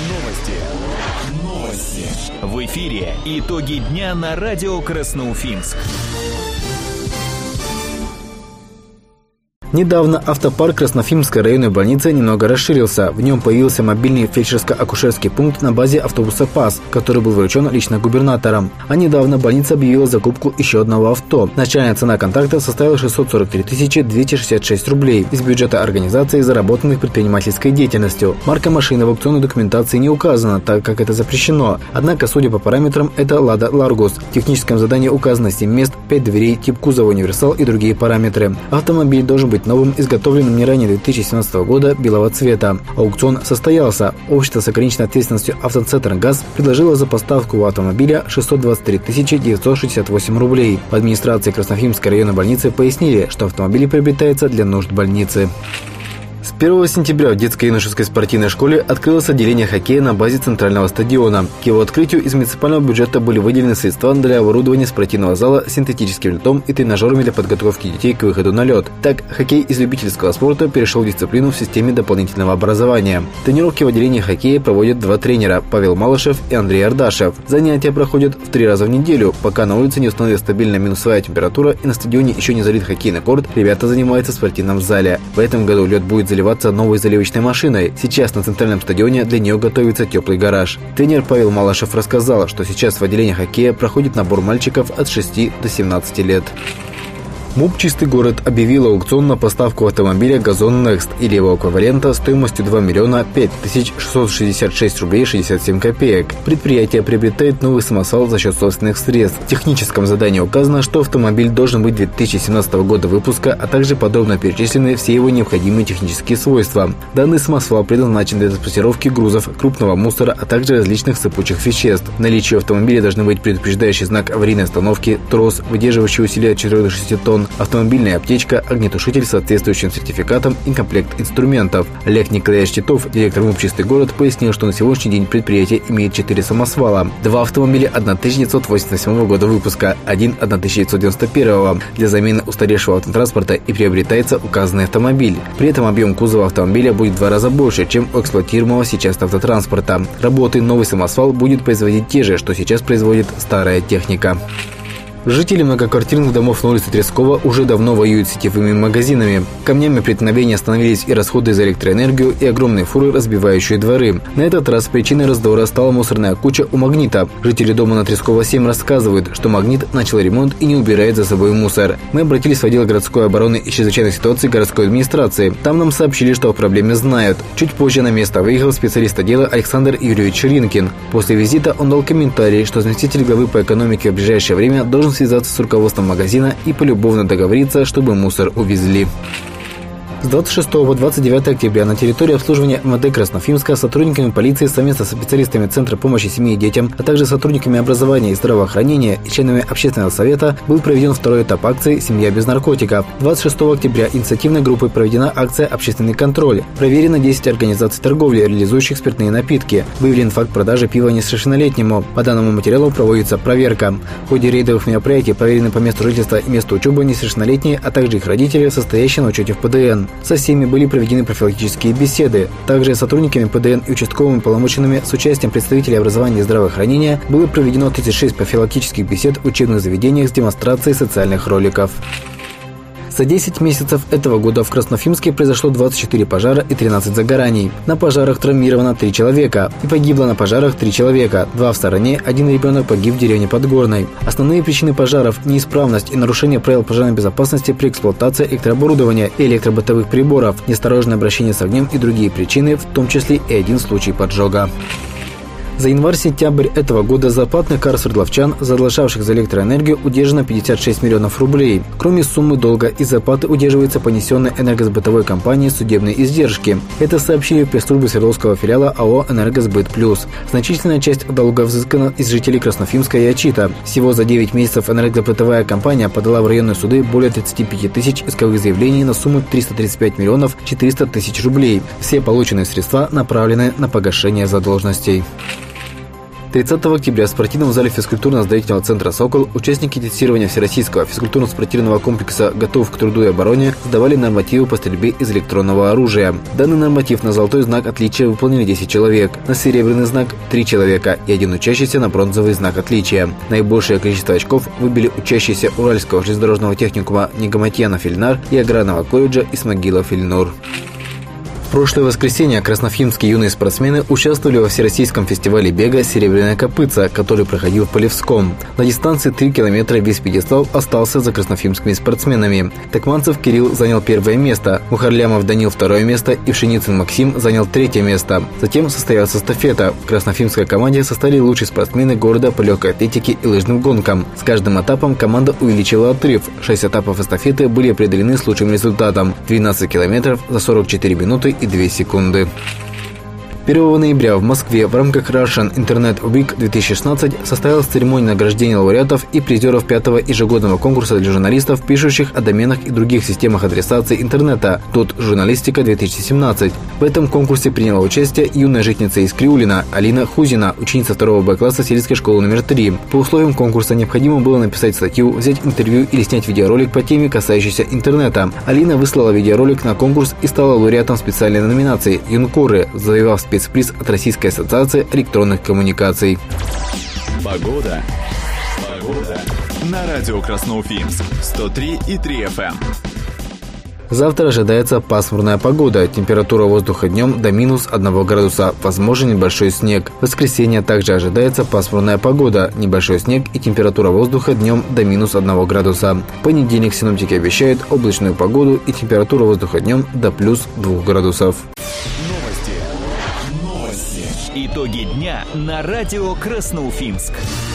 Новости. В эфире итоги дня на радио Красноуфимск. Недавно автопарк Красноуфимской районной больницы немного расширился. В нем появился мобильный фельдшерско-акушерский пункт на базе автобуса ПАС, который был вручен лично губернатором. А недавно больница объявила закупку еще одного авто. Начальная цена контракта составила 643 266 рублей из бюджета организации, заработанных предпринимательской деятельностью. Марка машины в аукционной документации не указана, так как это запрещено. Однако, судя по параметрам, это «Лада Ларгус». В техническом задании указано 7 мест, 5 дверей, тип кузова универсал и другие параметры. Автомобиль должен быть новым, изготовленным не ранее 2017 года, белого цвета. Аукцион состоялся. Общество с ограниченной ответственностью «Автоцентр-Газ» предложило за поставку автомобиля 623 968 рублей. В администрации Красноуфимской районной больницы пояснили, что автомобиль приобретается для нужд больницы. С 1 сентября в детско-юношеской спортивной школе открылось отделение хоккея на базе центрального стадиона. К его открытию из муниципального бюджета были выделены средства для оборудования спортивного зала синтетическим льдом и тренажерами для подготовки детей к выходу на лед. Так, хоккей из любительского спорта перешел в дисциплину в системе дополнительного образования. Тренировки в отделении хоккея проводят два тренера – Павел Малышев и Андрей Ардашев. Занятия проходят в 3 раза в неделю. Пока на улице не установится стабильная минусовая температура и на стадионе еще не залит хоккейный корт, ребята занимаются в спортивном зале. В этом году лед будет заливаться новой заливочной машиной. Сейчас на центральном стадионе для нее готовится теплый гараж. Тренер Павел Малышев рассказал, что сейчас в отделении хоккея проходит набор мальчиков от 6 до 17 лет. МУП «Чистый город» объявил аукцион на поставку автомобиля «Газон Next» или его эквивалента стоимостью 2 5 666 рублей 67 копеек. Предприятие приобретает новый самосвал за счет собственных средств. В техническом задании указано, что автомобиль должен быть 2017 года выпуска, а также подробно перечислены все его необходимые технические свойства. Данный самосвал предназначен для транспортировки грузов, крупного мусора, а также различных сыпучих веществ. В наличии автомобиля должны быть предупреждающий знак аварийной остановки, трос, выдерживающий усилие от 4 до 6 тонн, автомобильная аптечка, огнетушитель с соответствующим сертификатом и комплект инструментов. Олег Николаевич Титов, директор МУП «Чистый город», пояснил, что на сегодняшний день предприятие имеет 4 самосвала. 2 автомобиля 1987 года выпуска, 1 1991. Для замены устаревшего автотранспорта и приобретается указанный автомобиль. При этом объем кузова автомобиля будет в 2 раза больше, чем у эксплуатируемого сейчас автотранспорта. Работы новый самосвал будет производить те же, что сейчас производит старая техника. Жители многоквартирных домов на улице Трескова уже давно воюют с сетевыми магазинами. Камнями преткновения становились и расходы за электроэнергию, и огромные фуры, разбивающие дворы. На этот раз причиной раздора стала мусорная куча у «Магнита». Жители дома на Трескова 7 рассказывают, что «Магнит» начал ремонт и не убирает за собой мусор. Мы обратились в отдел городской обороны и чрезвычайных ситуаций городской администрации. Там нам сообщили, что о проблеме знают. Чуть позже на место выехал специалист отдела Александр Юрьевич Ширинкин. После визита он дал комментарий, что заместитель главы по экономике в ближайшее время должен связаться с руководством магазина и полюбовно договориться, чтобы мусор увезли. С 26 по 29 октября на территории обслуживания МВД Красноуфимска сотрудниками полиции совместно со специалистами Центра помощи семье и детям, а также сотрудниками образования и здравоохранения и членами общественного совета был проведен второй этап акции «Семья без наркотиков». 26 октября инициативной группой проведена акция «Общественный контроль». Проверено 10 организаций торговли, реализующих спиртные напитки. Выявлен факт продажи пива несовершеннолетнему. По данному материалу проводится проверка. В ходе рейдовых мероприятий проверены по месту жительства и месту учебы несовершеннолетние, а также их родители, состоящие на учете в ПДН. Со всеми были проведены профилактические беседы. Также сотрудниками ПДН и участковыми полномоченными с участием представителей образования и здравоохранения было проведено 36 профилактических бесед в учебных заведениях с демонстрацией социальных роликов. За 10 месяцев этого года в Красноуфимске произошло 24 пожара и 13 загораний. На пожарах травмировано 3 человека и погибло на пожарах 3 человека, 2 в стороне, 1 ребенок погиб в деревне Подгорной. Основные причины пожаров – неисправность и нарушение правил пожарной безопасности при эксплуатации электрооборудования и электробытовых приборов, неосторожное обращение с огнем и другие причины, в том числе и 1 случай поджога. За январь-сентябрь этого года за платных кар свердловчан, задолжавших за электроэнергию, удержано 56 миллионов рублей. Кроме суммы долга, из зарплаты удерживается понесенные энергосбытовой компанией судебные издержки. Это сообщили в пресс-службе Свердловского филиала АО «Энергосбыт Плюс». Значительная часть долга взыскана из жителей Красноуфимска и Очита. Всего за 9 месяцев энергосбытовая компания подала в районные суды более 35 тысяч исковых заявлений на сумму 335 миллионов 400 тысяч рублей. Все полученные средства направлены на погашение задолженностей. 30 октября в спортивном зале физкультурно-оздоровительного центра «Сокол» участники тестирования Всероссийского физкультурно-спортивного комплекса «Готов к труду и обороне» сдавали нормативы по стрельбе из электронного оружия. Данный норматив на золотой знак отличия выполнили 10 человек, на серебряный знак – 3 человека и 1 учащийся на бронзовый знак отличия. Наибольшее количество очков выбили учащиеся Уральского железнодорожного техникума Нигаматьянов Ильнар и аграрного колледжа Исмагилов Ильнур. В прошлое воскресенье краснофимские юные спортсмены участвовали во Всероссийском фестивале бега «Серебряная копытца», который проходил в Полевском. На дистанции 3 километра весь пьедестал остался за краснофимскими спортсменами. Такманцев Кирилл занял 1 место, Мухарлямов Данил 2 место и Пшеницын Максим занял 3 место. Затем состоялась эстафета. В краснофимской команде состояли лучшие спортсмены города по легкой атлетике и лыжным гонкам. С каждым этапом команда увеличила отрыв. 6 этапов эстафеты были определены с лучшим результатом – 12 километров за 44 минуты и 2 секунды. 1 ноября в Москве в рамках Russian Internet Week 2016 состоялась церемония награждения лауреатов и призеров 5-го ежегодного конкурса для журналистов, пишущих о доменах и других системах адресации интернета «Тут журналистика-2017». В этом конкурсе приняла участие юная жительница из Криулина Алина Хузина, ученица 2 Б-класса сельской школы номер 3. По условиям конкурса необходимо было написать статью, взять интервью или снять видеоролик по теме, касающейся интернета. Алина выслала видеоролик на конкурс и стала лауреатом специальной номинации «Юнкоры», завоевав спецприз от Российской ассоциации электронных коммуникаций. Погода. На радио Красноуфимск 103,3 FM. Завтра ожидается пасмурная погода. Температура воздуха днем до минус 1 градуса. Возможен небольшой снег. В воскресенье также ожидается пасмурная погода. Небольшой снег и температура воздуха днем до минус 1 градуса. В понедельник синоптики обещают облачную погоду и температура воздуха днем до плюс 2 градусов. Новости. Итоги дня на радио Красноуфимск.